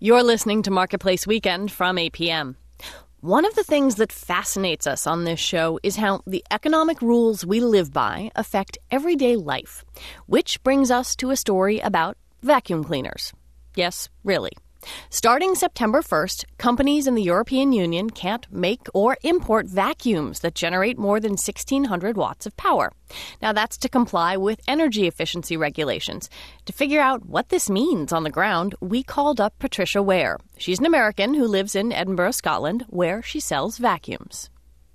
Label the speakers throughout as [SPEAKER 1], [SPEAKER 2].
[SPEAKER 1] You're listening to Marketplace Weekend from APM. One of the things that fascinates us on this show is how the economic rules we live by affect everyday life, which brings us to a story about vacuum cleaners. Yes, really. Starting September 1st, companies in the European Union can't make or import vacuums that generate more than 1,600 watts of power. Now, that's to comply with energy efficiency regulations. To figure out what this means on the ground, we called up Patricia Ware. She's an American who lives in Edinburgh, Scotland, where she sells vacuums.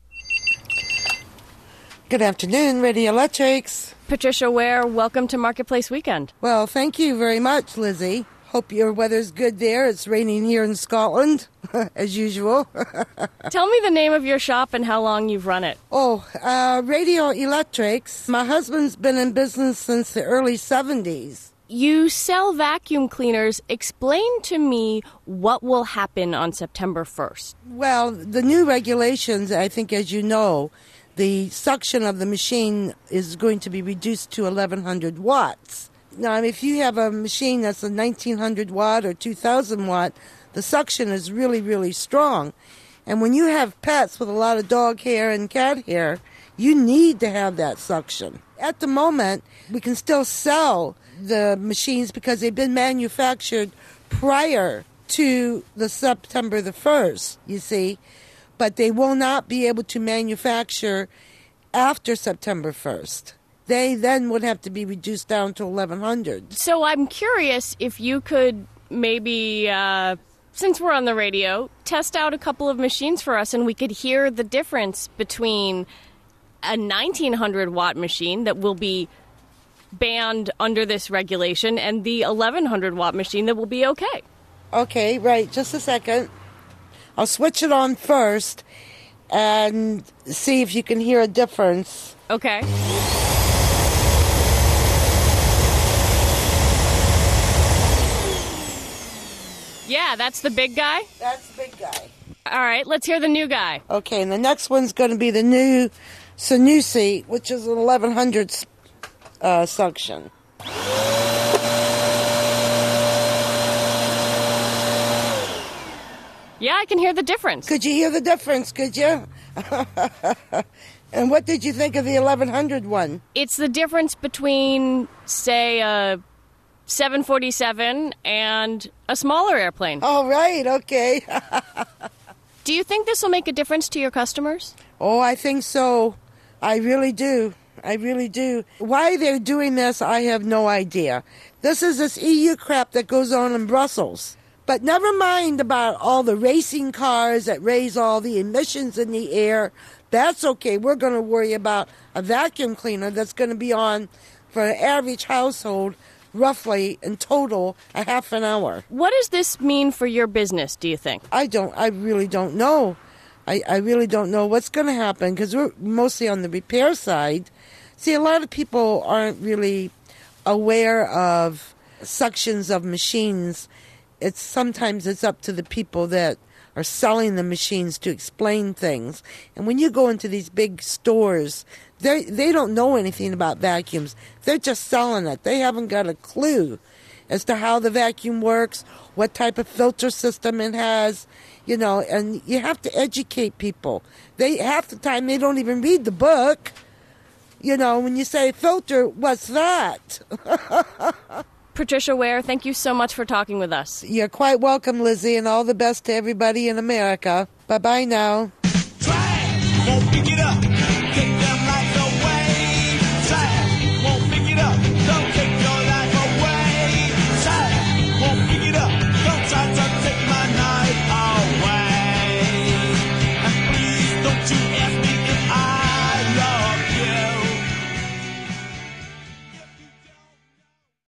[SPEAKER 2] Good afternoon, Radio Electrics.
[SPEAKER 1] Patricia Ware, welcome to Marketplace Weekend.
[SPEAKER 2] Well, thank you very much, Lizzie. Hope your weather's good there. It's raining here in Scotland, as usual.
[SPEAKER 1] Tell me the name of your shop and how long you've run it.
[SPEAKER 2] Radio Electrics. My husband's been in business since the early 70s.
[SPEAKER 1] You sell vacuum cleaners. Explain to me what will happen on September 1st.
[SPEAKER 2] Well, the new regulations, I think, as you know, the suction of the machine is going to be reduced to 1,100 watts. Now, if you have a machine that's a 1,900 watt or 2,000 watt, the suction is really, really strong. And when you have pets with a lot of dog hair and cat hair, you need to have that suction. At the moment, we can still sell the machines because they've been manufactured prior to the September the 1st, you see. But they will not be able to manufacture after September 1st. They then would have to be reduced down to 1,100.
[SPEAKER 1] So I'm curious if you could maybe, since we're on the radio, test out a couple of machines for us and we could hear the difference between a 1,900 watt machine that will be banned under this regulation and the 1,100 watt machine that will be okay.
[SPEAKER 2] Okay, right. Just a second. I'll switch it on first and see if you can hear a difference.
[SPEAKER 1] Okay. Yeah, that's the big guy?
[SPEAKER 2] That's the big guy.
[SPEAKER 1] All right, let's hear the new guy.
[SPEAKER 2] Okay, and the next one's going to be the new Sanusi, which is an 1,100 suction.
[SPEAKER 1] Yeah, I can hear the difference.
[SPEAKER 2] Could you hear the difference, could you? And what did you think of the 1,100 one?
[SPEAKER 1] It's the difference between, say, a 747 and a smaller airplane.
[SPEAKER 2] Oh, right, okay.
[SPEAKER 1] Do you think this will make a difference to your customers?
[SPEAKER 2] Oh, I think so. I really do. I really do. Why they're doing this, I have no idea. This is this EU crap that goes on in Brussels. But never mind about all the racing cars that raise all the emissions in the air. That's okay. We're going to worry about a vacuum cleaner that's going to be on for an average household roughly in total a half an hour.
[SPEAKER 1] What does this mean for your business, do you think?
[SPEAKER 2] I really don't know. I really don't know what's going to happen because we're mostly on the repair side. See, a lot of people aren't really aware of suctions of machines. Sometimes it's up to the people that are selling the machines to explain things. And when you go into these big stores, they don't know anything about vacuums. They're just selling it. They haven't got a clue as to how the vacuum works, what type of filter system it has, and you have to educate people. Half the time they don't even read the book. When you say filter, what's that?
[SPEAKER 1] Patricia Ware, thank you so much for talking with us.
[SPEAKER 2] You're quite welcome, Lizzie, and all the best to everybody in America. Bye-bye now.
[SPEAKER 3] Try it, won't pick it up. Take them like a wave. Try it, won't pick it up. Don't take your life away. Try it, won't pick it up. Don't try to take my night away. And please don't you